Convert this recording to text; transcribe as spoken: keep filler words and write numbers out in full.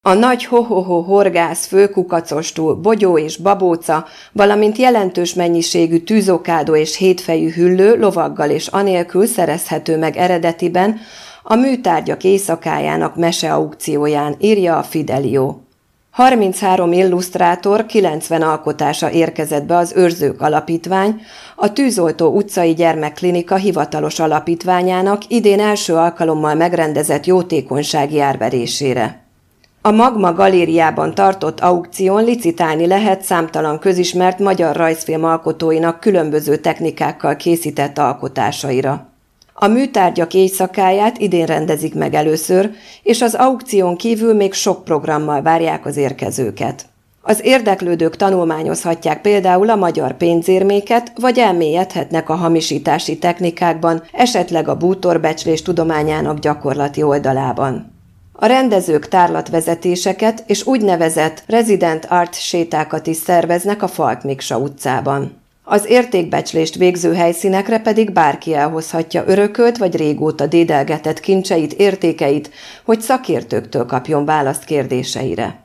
A nagy ho-ho-ho horgász, főkukacostól, bogyó és babóca, valamint jelentős mennyiségű tűzokádó és hétfejű hüllő lovaggal és anélkül szerezhető meg eredetiben a műtárgyak éjszakájának meseaukcióján, írja a Fidelio. harminchárom illusztrátor, kilencven alkotása érkezett be az Őrzők Alapítvány, a Tűzoltó utcai gyermekklinika hivatalos alapítványának idén első alkalommal megrendezett jótékonysági árverésére. A Magma galériában tartott aukción licitálni lehet számtalan közismert magyar rajzfilm alkotóinak különböző technikákkal készített alkotásaira. A műtárgyak éjszakáját idén rendezik meg először, és az aukción kívül még sok programmal várják az érkezőket. Az érdeklődők tanulmányozhatják például a magyar pénzérméket, vagy elmélyedhetnek a hamisítási technikákban, esetleg a bútorbecslés tudományának gyakorlati oldalában. A rendezők tárlatvezetéseket és úgynevezett resident art sétákat is szerveznek a Falk Miksa utcában. Az értékbecslést végző helyszínekre pedig bárki elhozhatja örökölt vagy régóta dédelgetett kincseit, értékeit, hogy szakértőktől kapjon választ kérdéseire.